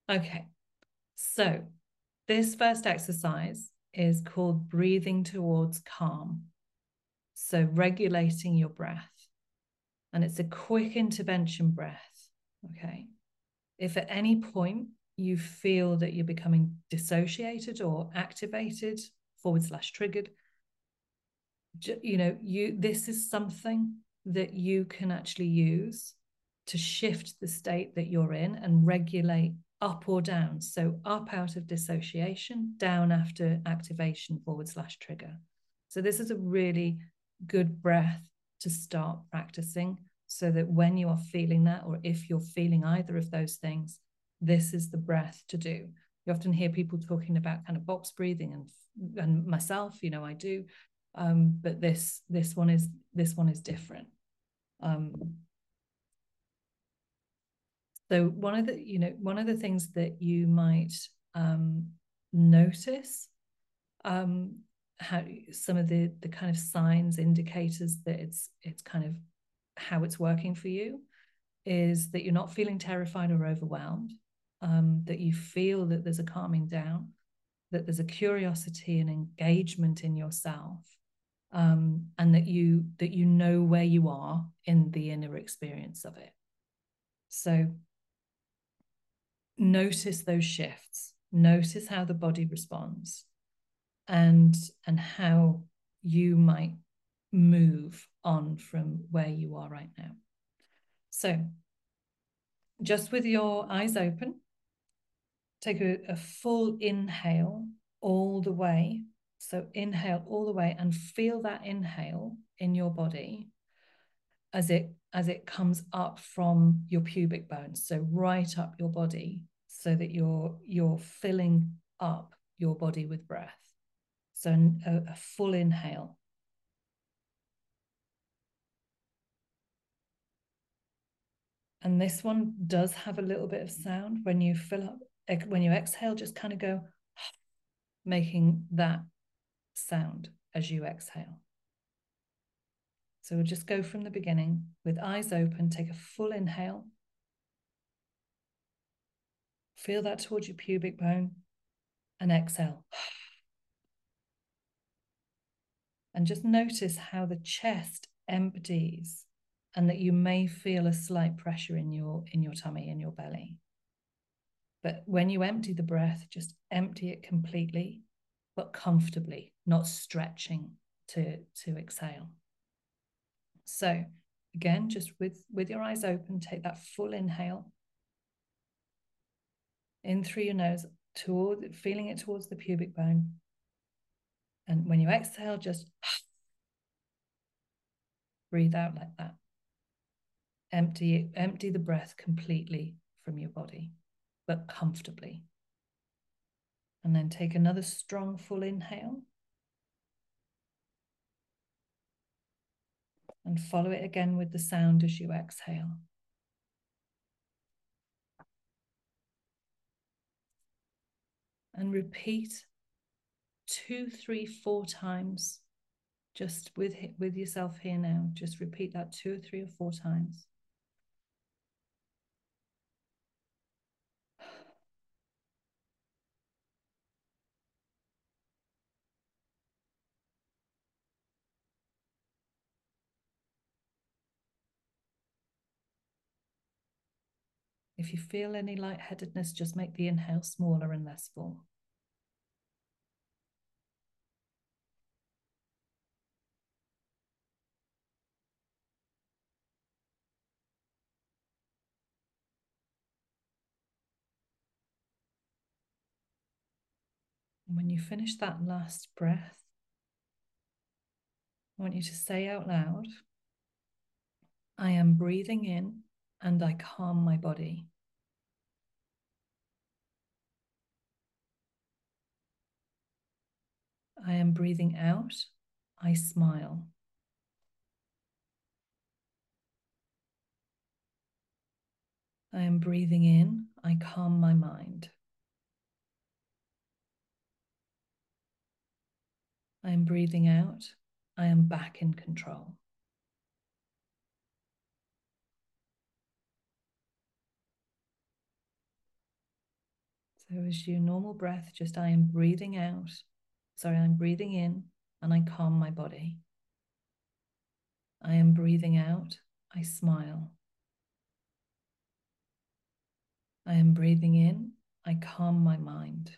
Okay, so this first exercise is called breathing towards calm. So regulating your breath. And it's a quick intervention breath. Okay. If at any point you feel that you're becoming dissociated or activated, / triggered, this is something that you can actually use to shift the state that you're in and regulate up or down. So up out of dissociation, down after activation / trigger. So this is a really good breath to start practicing, so that when you are feeling that, or if you're feeling either of those things, this is the breath to do. You often hear people talking about kind of box breathing, and myself, I do. But this one is different. So one of the things that you might notice, how some of the kind of signs, indicators that it's kind of how it's working for you, is that you're not feeling terrified or overwhelmed, that you feel that there's a calming down, that there's a curiosity and engagement in yourself, and that you know where you are in the inner experience of it. So notice those shifts, notice how the body responds, and how you might move on from where you are right now. So just with your eyes open, take a full inhale all the way. So inhale all the way and feel that inhale in your body as it comes up from your pubic bone, so right up your body, so that you're filling up your body with breath. So a full inhale. And this one does have a little bit of sound when you fill up. When you exhale, just kind of go, making that sound as you exhale. So we'll just go from the beginning with eyes open, take a full inhale. Feel that towards your pubic bone, and exhale. And just notice how the chest empties, and that you may feel a slight pressure in your tummy, in your belly. But when you empty the breath, just empty it completely, but comfortably, not stretching to exhale. So again, just with your eyes open, take that full inhale in through your nose, feeling it towards the pubic bone. And when you exhale, just breathe out like that. Empty the breath completely from your body, but comfortably. And then take another strong full inhale. And follow it again with the sound as you exhale. And repeat 2, 3, 4 times, just with yourself here now. Just repeat that 2 or 3 or 4 times. If you feel any lightheadedness, just make the inhale smaller and less full. And when you finish that last breath, I want you to say out loud, I am breathing in and I calm my body. I am breathing out, I smile. I am breathing in, I calm my mind. I am breathing out, I am back in control. So as your normal breath, just I am breathing out. Sorry, I'm breathing in and I calm my body. I am breathing out. I smile. I am breathing in. I calm my mind.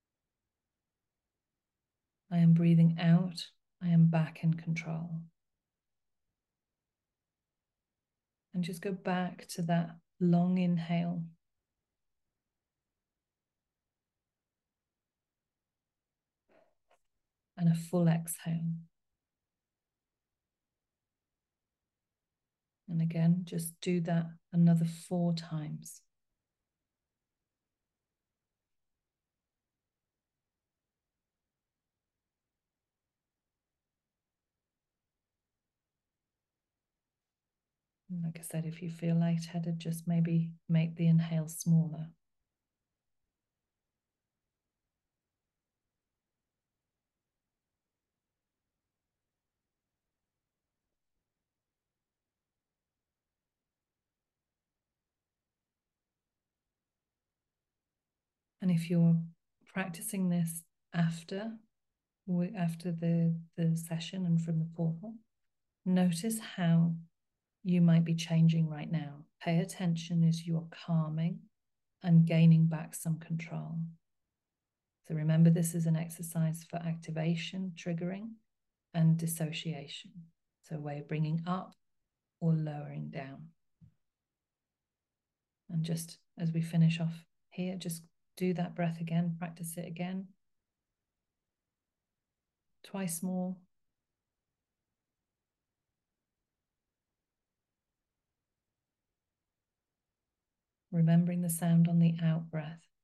I am breathing out. I am back in control. And just go back to that long inhale. And a full exhale. And again, just do that another 4 times. And like I said, if you feel lightheaded, just maybe make the inhale smaller. And if you're practicing this after the session and from the portal, notice how you might be changing right now. Pay attention as you're calming and gaining back some control. So remember, this is an exercise for activation, triggering, and dissociation. So a way of bringing up or lowering down. And just as we finish off here, just do that breath again, practice it again. Twice more. Remembering the sound on the out breath.